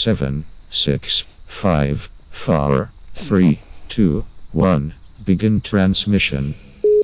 7, 6, 5, 4, 3, 2, 1. Begin transmission.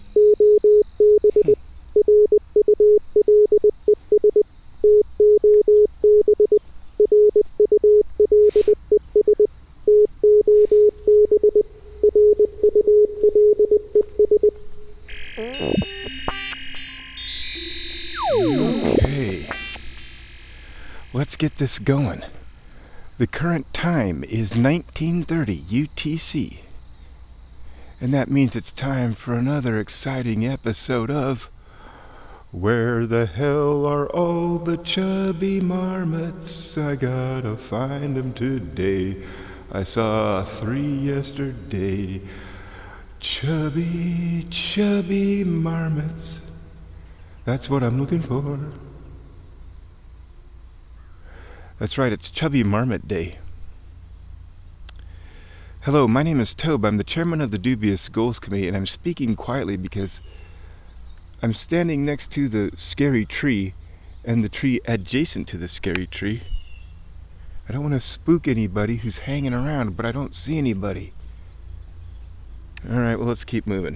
Okay, let's get this going. The current time is 1930 UTC, and that means it's time for another exciting episode of Where the Hell Are All the Chubby Marmots? I gotta find them today. I saw 3 yesterday. Chubby, chubby marmots. That's what I'm looking for. That's right, it's Chubby Marmot Day. Hello, my name is Tobe. I'm the chairman of the Dubious Goals Committee, and I'm speaking quietly because I'm standing next to the scary tree and the tree adjacent to the scary tree. I don't want to spook anybody who's hanging around, but I don't see anybody. Alright, well, let's keep moving.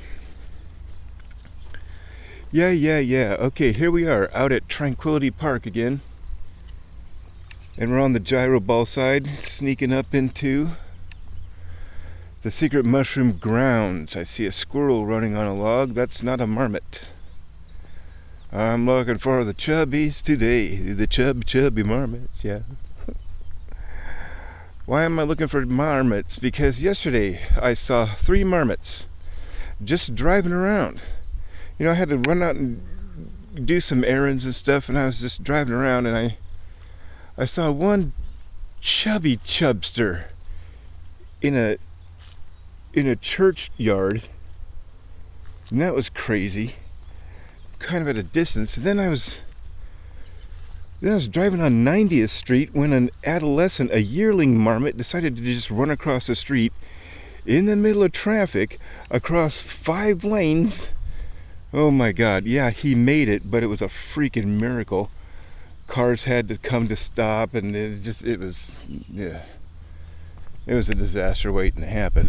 Yeah. Okay, here we are out at Tranquility Park again. And we're on the gyro ball side, sneaking up into the secret mushroom grounds. I see a squirrel running on a log. That's not a marmot. I'm looking for the chubbies today. The chubby marmots, yeah. Why am I looking for marmots? Because yesterday I saw 3 marmots just driving around. You know, I had to run out and do some errands and stuff, and I was just driving around, and I saw one chubby chubster in a churchyard, and that was crazy, kind of at a distance. And then I was driving on 90th Street when an adolescent, a yearling marmot, decided to just run across the street in the middle of traffic across 5 lanes. Oh my God, yeah, he made it, but it was a freaking miracle. Cars had to come to stop, and it was a disaster waiting to happen.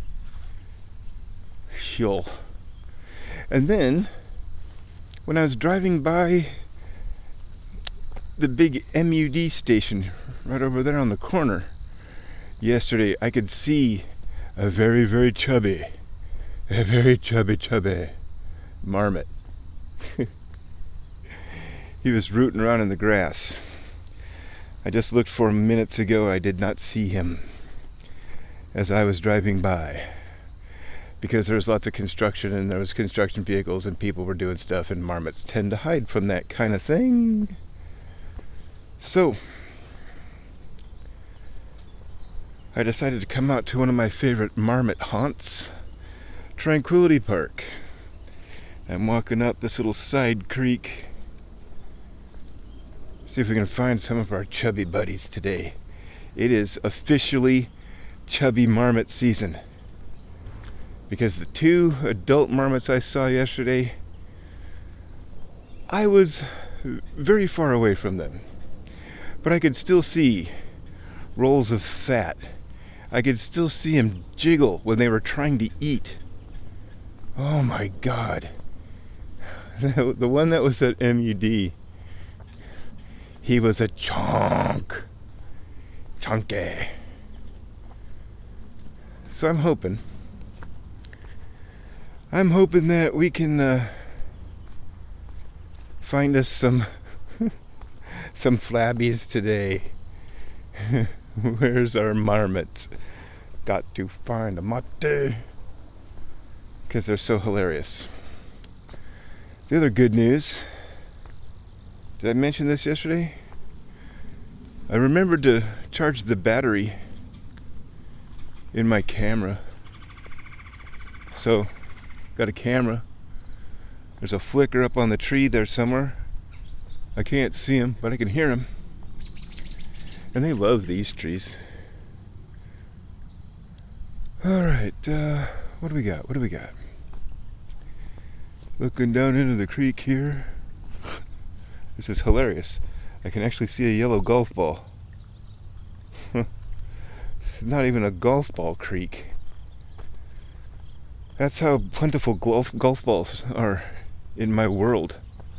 Shill. And then, when I was driving by the big MUD station right over there on the corner yesterday, I could see a very, very chubby marmot. He was rooting around in the grass. I just looked for him minutes ago. I did not see him as I was driving by, because there was lots of construction, and there was construction vehicles, and people were doing stuff, and marmots tend to hide from that kind of thing. So I decided to come out to one of my favorite marmot haunts, Tranquility Park. I'm walking up this little side creek. See if we can find some of our chubby buddies today. It is officially chubby marmot season, because the 2 adult marmots I saw yesterday, I was very far away from them, but I could still see rolls of fat. I could still see them jiggle when they were trying to eat. Oh my God. The one that was at MUD, he was a chunky. So I'm hoping that we can find us some flabbies today. Where's our marmots? Got to find a mate, because they're so hilarious. The other good news, did I mention this yesterday? I remembered to charge the battery in my camera. So, got a camera. There's a flicker up on the tree there somewhere. I can't see him, but I can hear him. And they love these trees. Alright, what do we got? Looking down into the creek here. This is hilarious. I can actually see a yellow golf ball. It's not even a golf ball creek. That's how plentiful golf balls are in my world.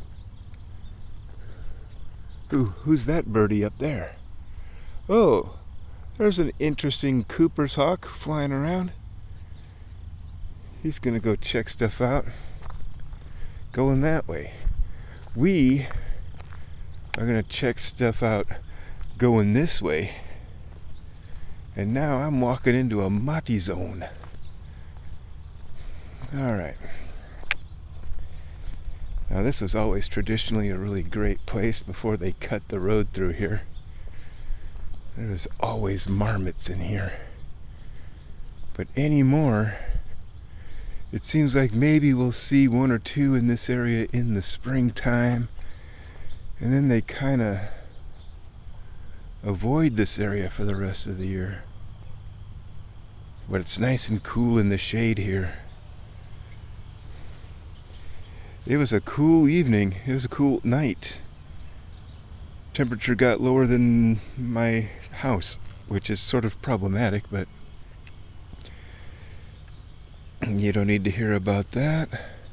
Who's that birdie up there? Oh, there's an interesting Cooper's hawk flying around. He's gonna go check stuff out. Going that way. We are gonna check stuff out going this way. And now I'm walking into a mati zone. Alright. Now this was always traditionally a really great place before they cut the road through here. There was always marmots in here. But anymore, it seems like maybe we'll see one or two in this area in the springtime. And then they kind of avoid this area for the rest of the year. But it's nice and cool in the shade here. It was a cool evening. It was a cool night. Temperature got lower than my house, which is sort of problematic, but you don't need to hear about that.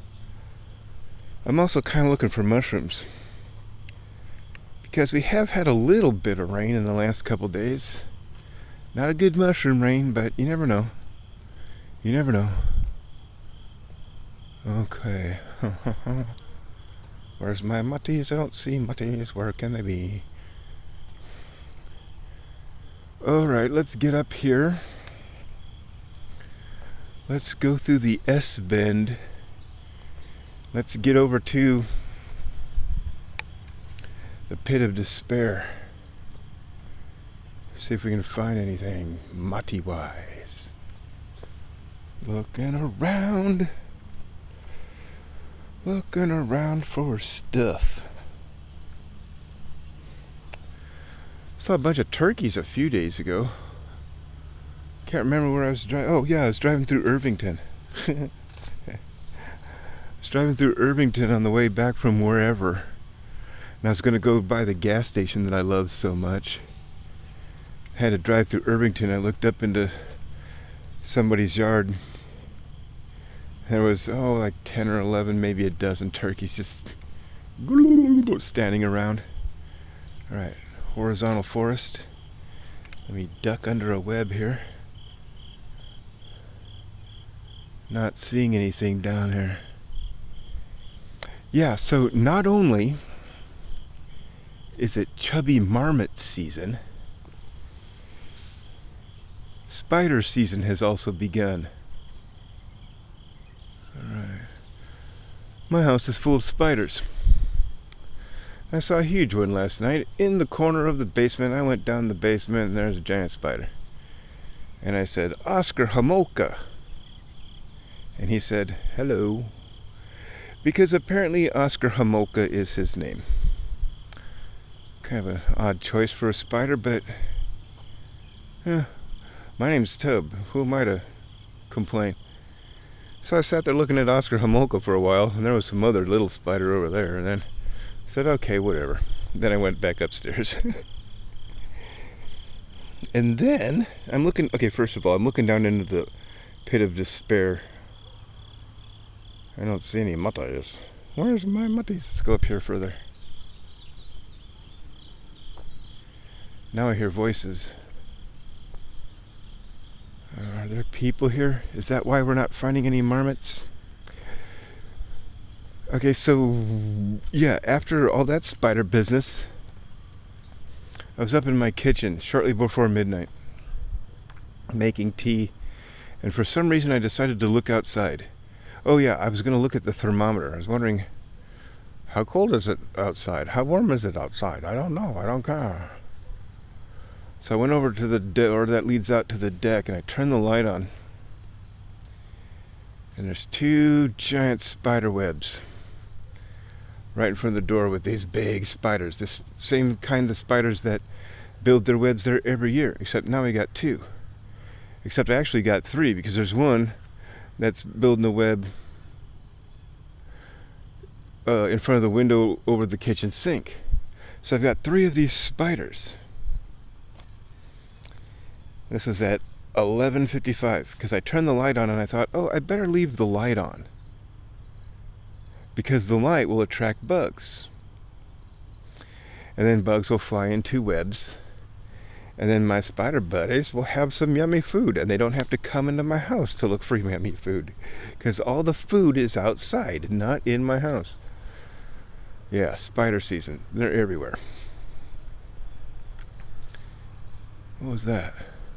I'm also kind of looking for mushrooms, because we have had a little bit of rain in the last couple days. Not a good mushroom rain, but you never know. You never know. Okay. Where's my mutties? I don't see mutties. Where can they be? Alright, let's get up here. Let's go through the S-bend. Let's get over to the Pit of Despair. See if we can find anything mutty-wise. Looking around for stuff. Saw a bunch of turkeys a few days ago. Can't remember where I was driving. Oh yeah, I was driving through Irvington. I was driving through Irvington on the way back from wherever. And I was going to go by the gas station that I love so much. I had to drive through Irvington. I looked up into somebody's yard. There was, like 10 or 11, maybe a dozen turkeys just standing around. Alright, horizontal forest. Let me duck under a web here. Not seeing anything down there. Yeah, so not only is it chubby marmot season, spider season has also begun. Alright. My house is full of spiders. I saw a huge one last night in the corner of the basement. I went down the basement and there's a giant spider. And I said, Oscar Homolka. And he said, hello. Because apparently Oscar Homolka is his name. Kind of an odd choice for a spider, but my name's Tub. Who am I to complain? So I sat there looking at Oscar Homolka for a while, and there was some other little spider over there, and then I said, okay, whatever. Then I went back upstairs. And then I'm looking, first of all, I'm looking down into the Pit of Despair. I don't see any mutties. Where's my mutties? Let's go up here further. Now I hear voices. Are there people here? Is that why we're not finding any marmots? Okay, so yeah, after all that spider business, I was up in my kitchen shortly before midnight making tea, and for some reason I decided to look outside. Oh yeah, I was going to look at the thermometer. I was wondering, how cold is it outside? How warm is it outside? I don't know. I don't care. So I went over to the door that leads out to the deck, and I turned the light on. And there's two giant spider webs right in front of the door with these big spiders. This same kind of spiders that build their webs there every year, except now we got two. Except I actually got three, because there's one that's building a web in front of the window over the kitchen sink. So I've got three of these spiders. This was at 11:55 because I turned the light on and I thought, oh, I better leave the light on because the light will attract bugs. And then bugs will fly into webs. And then my spider buddies will have some yummy food and they don't have to come into my house to look for yummy food because all the food is outside, not in my house. Yeah, spider season. They're everywhere. What was that?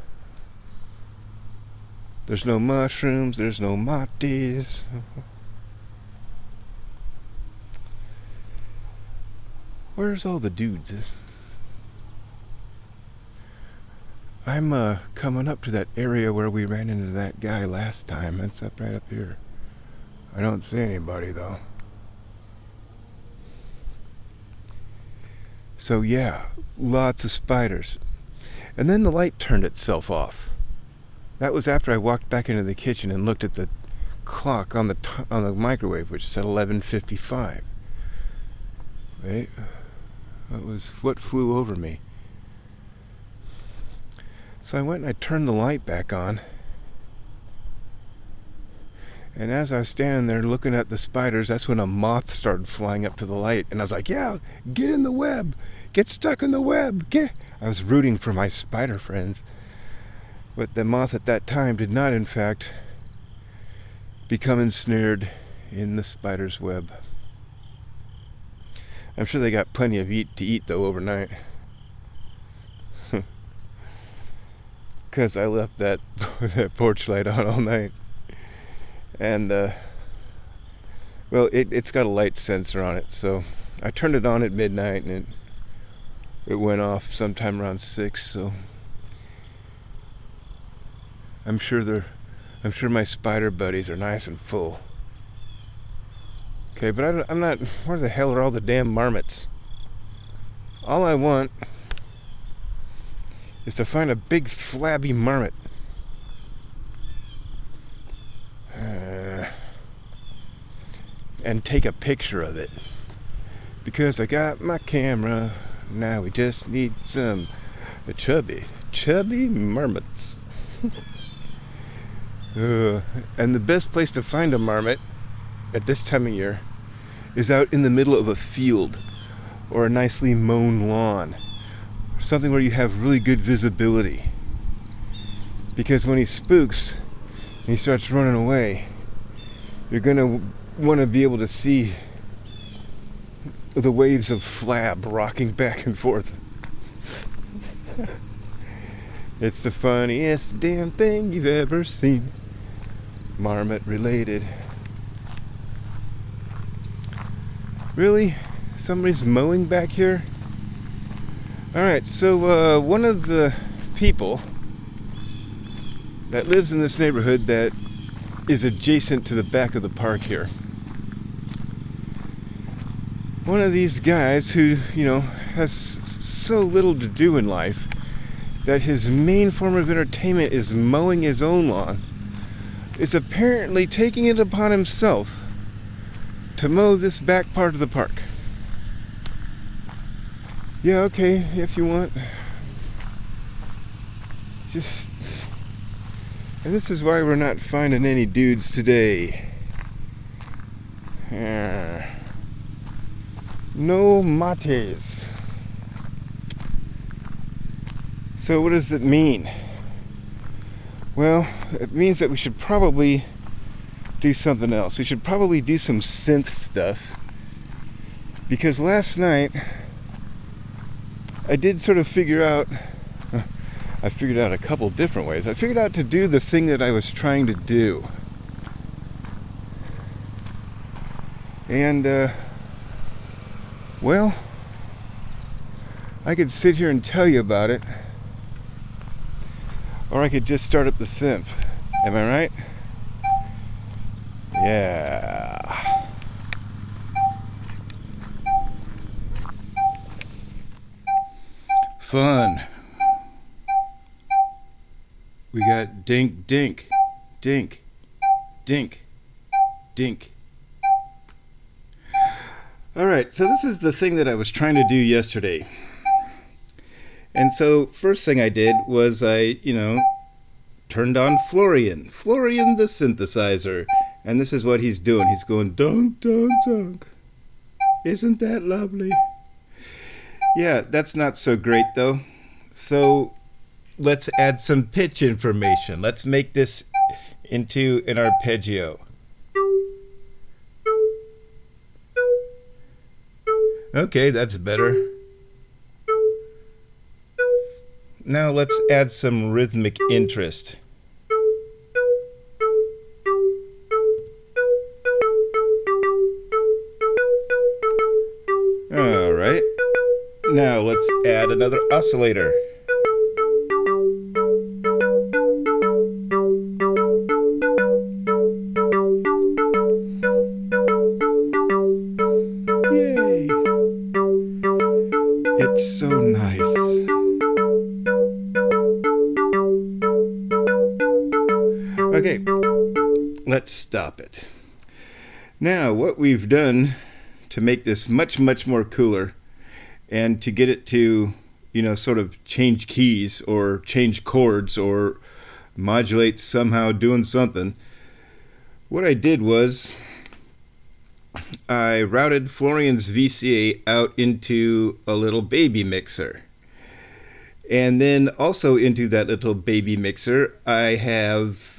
There's no mushrooms, there's no mates. Where's all the dudes? I'm coming up to that area where we ran into that guy last time. It's up right up here. I don't see anybody though. So yeah, lots of spiders. And then the light turned itself off. That was after I walked back into the kitchen and looked at the clock on the microwave, which said 11:55. Wait, what flew over me? So I went and I turned the light back on. And as I was standing there looking at the spiders, that's when a moth started flying up to the light. And I was like, yeah, get in the web. Get stuck in the web. I was rooting for my spider friends. But the moth at that time did not, in fact, become ensnared in the spider's web. I'm sure they got plenty of to eat, though, overnight. Because I left that porch light on all night. And, well, it's got a light sensor on it, so I turned it on at midnight, and it went off sometime around 6, so I'm sure my spider buddies are nice and full. Okay, but I'm not. Where the hell are all the damn marmots? All I want is to find a big flabby marmot. And take a picture of it. Because I got my camera. Now we just need some chubby marmots. And the best place to find a marmot at this time of year is out in the middle of a field or a nicely mown lawn. Something where you have really good visibility. Because when he spooks and he starts running away, you're going to want to be able to see the waves of flab rocking back and forth. It's the funniest damn thing you've ever seen. Marmot related. Really? Somebody's mowing back here? Alright, so one of the people that lives in this neighborhood that is adjacent to the back of the park here. One of these guys who, has so little to do in life that his main form of entertainment is mowing his own lawn, is apparently taking it upon himself to mow this back part of the park. Yeah, okay, if you want. And this is why we're not finding any dudes today. No mates. So what does it mean? Well, it means that we should probably do something else. We should probably do some synth stuff. Because last night, I did sort of figured out a couple different ways. I figured out to do the thing that I was trying to do. And, well, I could sit here and tell you about it. Or I could just start up the synth. Am I right? Yeah. Fun. We got dink, dink, dink, dink, dink. Alright, so this is the thing that I was trying to do yesterday. And so first thing I did was I turned on Florian the synthesizer. And this is what he's doing. He's going dunk, dunk, dunk. Isn't that lovely? Yeah, that's not so great though. So let's add some pitch information. Let's make this into an arpeggio. Okay, that's better. Now let's add some rhythmic interest. All right. Now let's add another oscillator. Yay! It's so nice. Okay, let's stop it. Now, what we've done to make this much more cooler and to get it to, sort of change keys or change chords or modulate somehow doing something, what I did was I routed Florian's VCA out into a little baby mixer. And then also into that little baby mixer, I have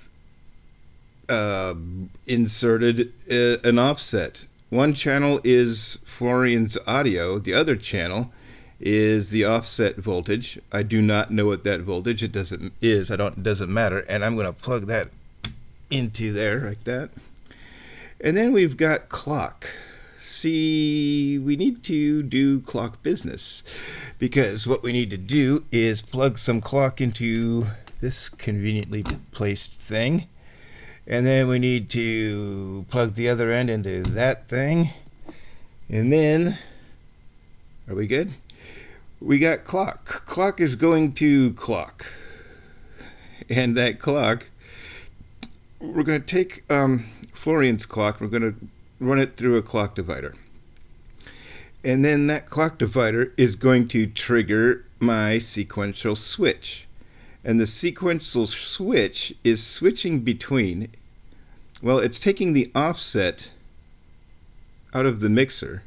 inserted an offset. One channel is Florian's audio. The other channel is the offset voltage. I do not know what that voltage it doesn't matter. And I'm going to plug that into there like that. And then we've got clock. See, we need to do clock business because what we need to do is plug some clock into this conveniently placed thing. And then we need to plug the other end into that thing. And then, are we good? We got clock. Clock is going to clock. And that clock, we're going to take Florian's clock, we're going to run it through a clock divider. And then that clock divider is going to trigger my sequential switch. And the sequential switch is switching between, well, it's taking the offset out of the mixer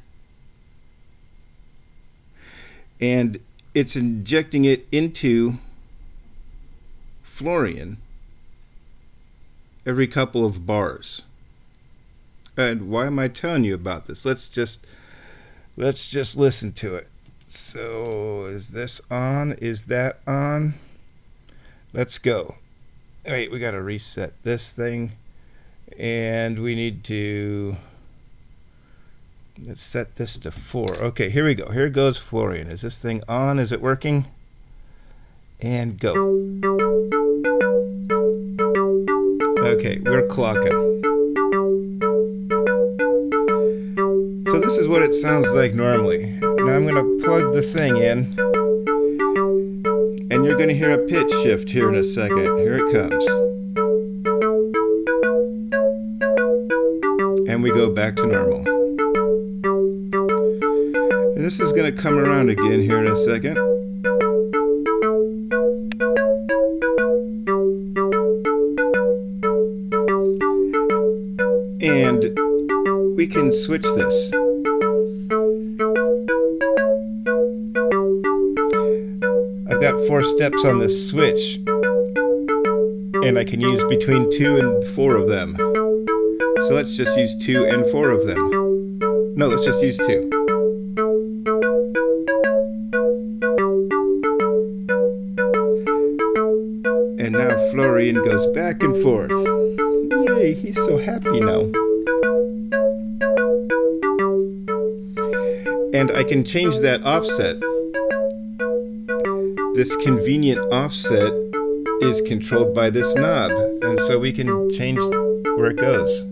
and it's injecting it into Florian every couple of bars. And why am I telling you about this? Let's just listen to it. So is this on? Is that on? Let's go. Wait, we got to reset this thing. And we need to, let's set this to 4. Okay, here we go. Here goes Florian. Is this thing on? Is it working? And go. Okay, we're clocking. So this is what it sounds like normally. Now I'm going to plug the thing in. And you're going to hear a pitch shift here in a second. Here it comes. And we go back to normal. And this is going to come around again here in a second. And we can switch this. I've got 4 steps on this switch, and I can use between 2 and 4 of them. So let's just use 2 and 4 of them. No, let's just use 2. And now Florian goes back and forth. Yay, he's so happy now. And I can change that offset. This convenient offset is controlled by this knob, and so we can change where it goes.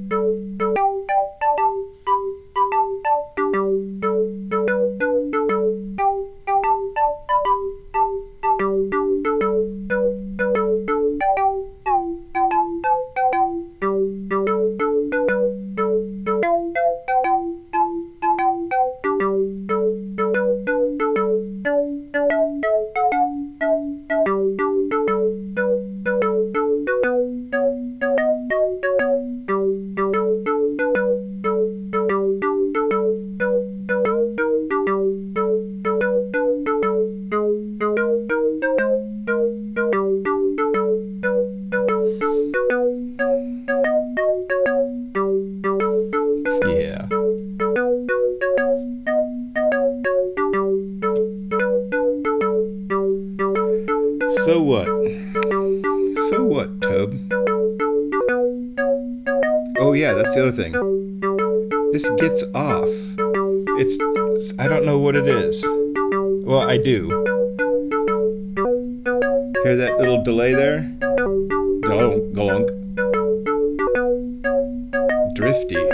what? So what, Tub? Oh yeah, that's the other thing. This gets off. I don't know what it is. Well, I do. Hear that little delay there? Galunk. Drifty.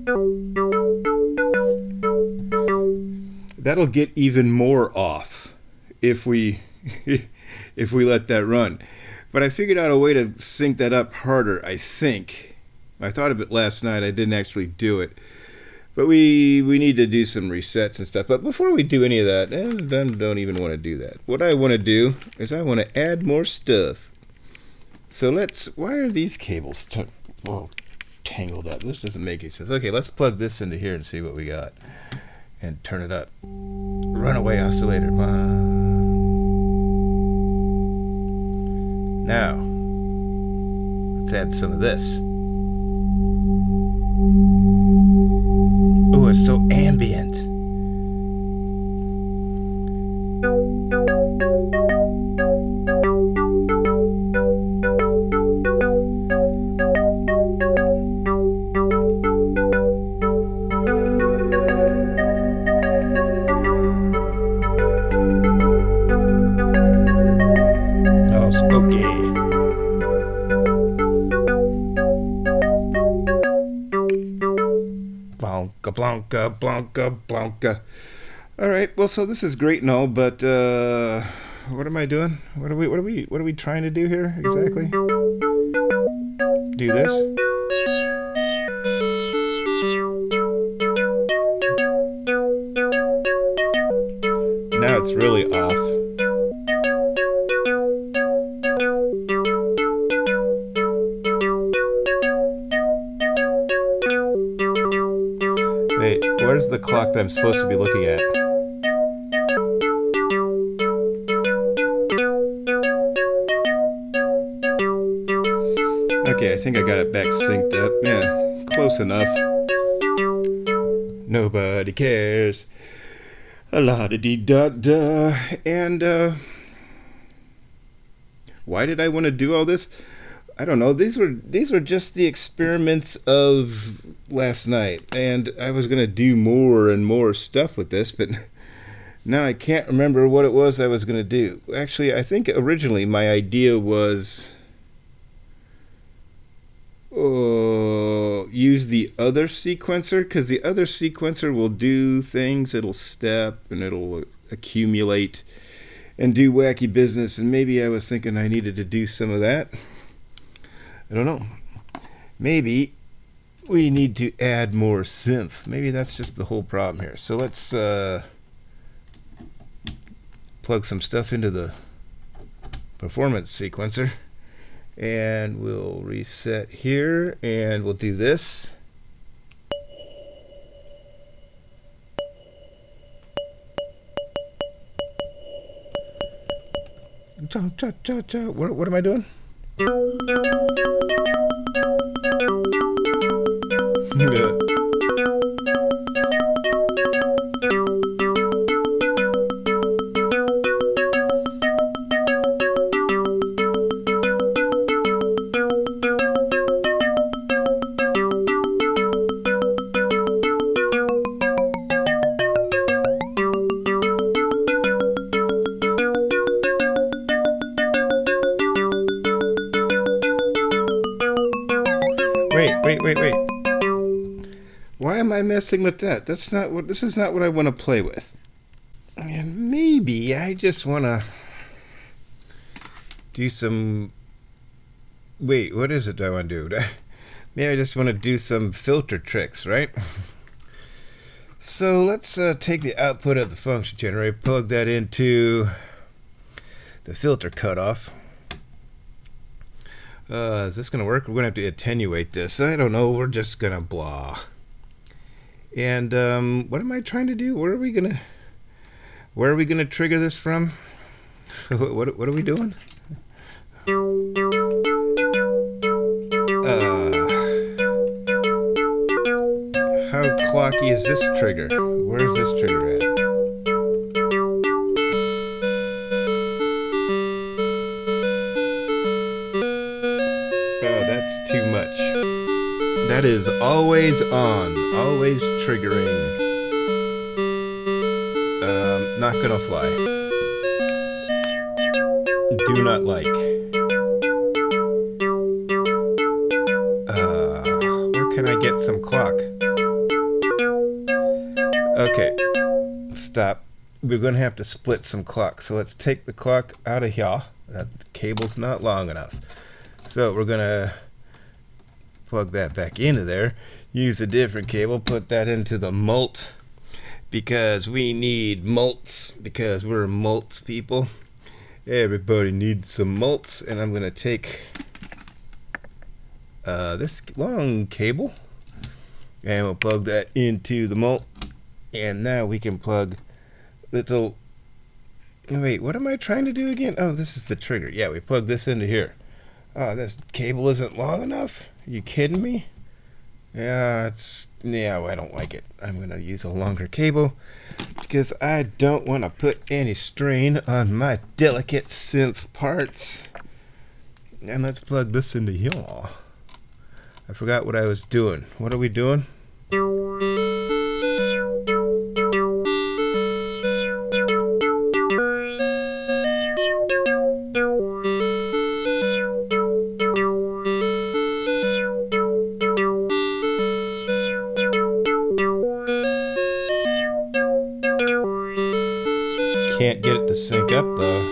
That'll get even more off if we if we let that run. But I figured out a way to sync that up harder, I think. I thought of it last night. I didn't actually do it. But we need to do some resets and stuff. But before we do any of that, I don't even want to do that. What I want to do is I want to add more stuff. So why are these cables tangled up? This doesn't make any sense. Okay, let's plug this into here and see what we got. And turn it up. Runaway oscillator. Now, let's add some of this. Oh, it's so ambient. Oh, spooky. Blanca. All right. Well, so this is great and all, but what am I doing? What are we trying to do here exactly? Do this? Now it's really off. Wait, where's the clock that I'm supposed to be looking at? Okay, I think I got it back synced up. Yeah, close enough. Nobody cares. A la-da-dee-da-da. And, why did I want to do all this? I don't know. These were just the experiments of last night, and I was going to do more and more stuff with this, but now I can't remember what it was I was going to do. Actually, I think originally my idea was use the other sequencer, because the other sequencer will do things. It'll step and it'll accumulate and do wacky business, and maybe I was thinking I needed to do some of that. I don't know. Maybe we need to add more synth. Maybe that's just the whole problem here. So let's plug some stuff into the performance sequencer, and we'll reset here, and we'll do this. What am I doing? Wait. Why am I messing with that? This is not what I want to play with. And maybe I just want to do some... Wait, what is it I want to do? Maybe I just want to do some filter tricks, right? So let's take the output of the function generator, plug that into the filter cutoff. Is this going to work? We're going to have to attenuate this. I don't know. We're just going to blah. And what am I trying to do? Where are we going to trigger this from? What are we doing? How clocky is this trigger? Where's this trigger at? That's too much. That is always on, always triggering. Not gonna fly. Do not like. Where can I get some clock? Okay, stop. We're gonna have to split some clock. So let's take the clock out of here. That cable's not long enough. So we're gonna plug that back into there. Use a different cable. Put that into the mult. Because we need mults, because we're mults people. Everybody needs some mults, and I'm gonna take this long cable, and we'll plug that into the mult, and now we can plug little. Wait, what am I trying to do again? Oh, this is the trigger. Yeah, we plug this into here. Oh, this cable isn't long enough. Are you kidding me? Yeah, I don't like it. I'm gonna use a longer cable because I don't want to put any strain on my delicate synth parts. And let's plug this into here. I forgot what I was doing. What are we doing? Can't get it to sync up though.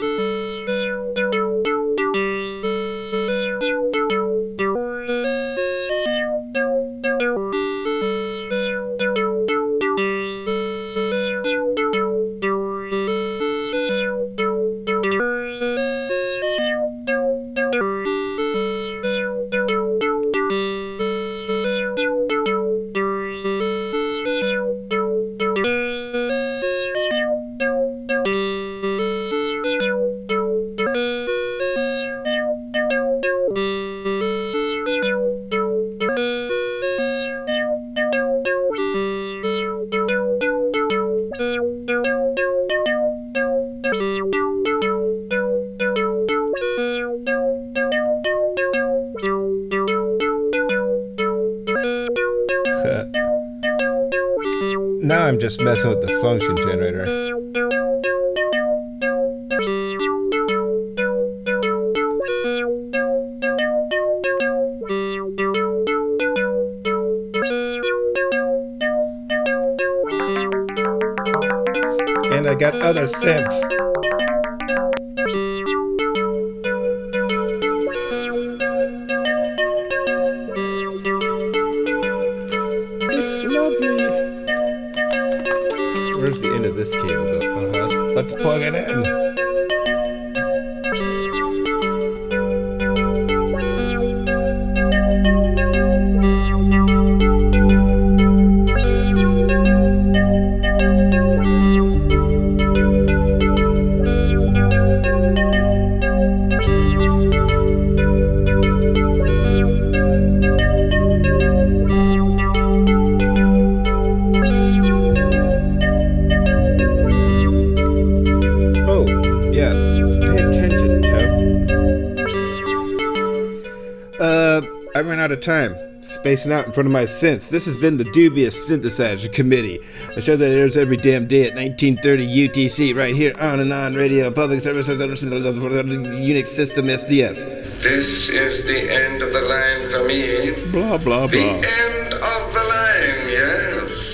Now I'm just messing with the function generator. And I got other synth. It's lovely. Where's the end of this cable go? Let's plug it in. I ran out of time spacing out in front of my synths. This has been the Dubious Synthesizer Committee, a show that airs every damn day at 1930 UTC right here on and on radio, public service of the Unix system SDF. This is the end of the line for me. Blah, blah, blah. The end of the line, yes.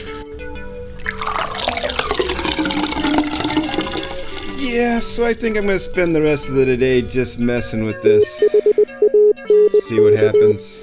Yeah, so I think I'm going to spend the rest of the day just messing with this. See what happens.